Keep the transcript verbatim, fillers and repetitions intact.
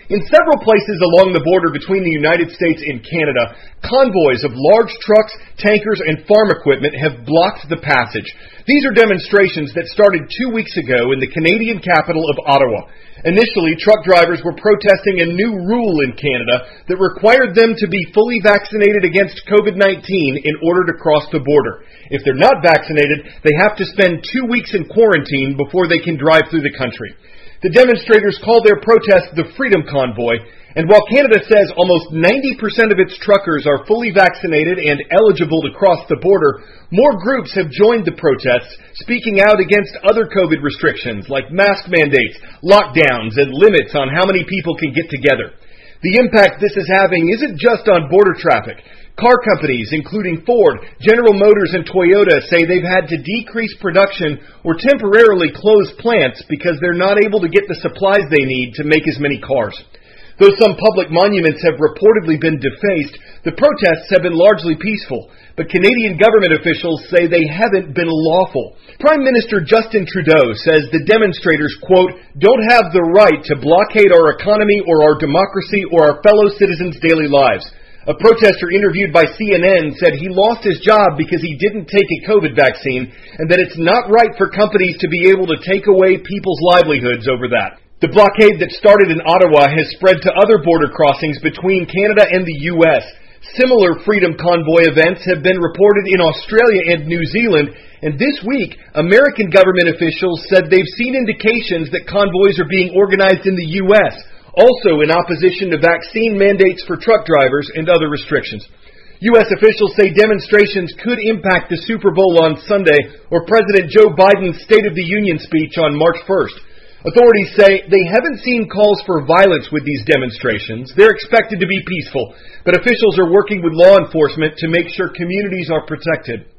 In several places along the border between the United States and Canada, convoys of large trucks, tankers, and farm equipment have blocked the passage. These are demonstrations that started two weeks ago in the Canadian capital of Ottawa. Initially, truck drivers were protesting a new rule in Canada that required them to be fully vaccinated against covid nineteen in order to cross the border. If they're not vaccinated, they have to spend two weeks in quarantine before they can drive through the country. The demonstrators call their protest the Freedom Convoy, and while Canada says almost ninety percent of its truckers are fully vaccinated and eligible to cross the border, more groups have joined the protests, speaking out against other COVID restrictions like mask mandates, lockdowns, and limits on how many people can get together. The impact this is having isn't just on border traffic. Car companies, including Ford, General Motors, and Toyota, say they've had to decrease production or temporarily close plants because they're not able to get the supplies they need to make as many cars. Though some public monuments have reportedly been defaced, the protests have been largely peaceful, but Canadian government officials say they haven't been lawful. Prime Minister Justin Trudeau says the demonstrators, quote, don't have the right to blockade our economy or our democracy or our fellow citizens' daily lives. A protester interviewed by C N N said he lost his job because he didn't take a COVID vaccine and that it's not right for companies to be able to take away people's livelihoods over that. The blockade that started in Ottawa has spread to other border crossings between Canada and the U S. Similar Freedom Convoy events have been reported in Australia and New Zealand, and this week, American government officials said they've seen indications that convoys are being organized in the U S, also in opposition to vaccine mandates for truck drivers and other restrictions. U S officials say demonstrations could impact the Super Bowl on Sunday or President Joe Biden's State of the Union speech on March first. Authorities say they haven't seen calls for violence with these demonstrations. They're expected to be peaceful, but officials are working with law enforcement to make sure communities are protected.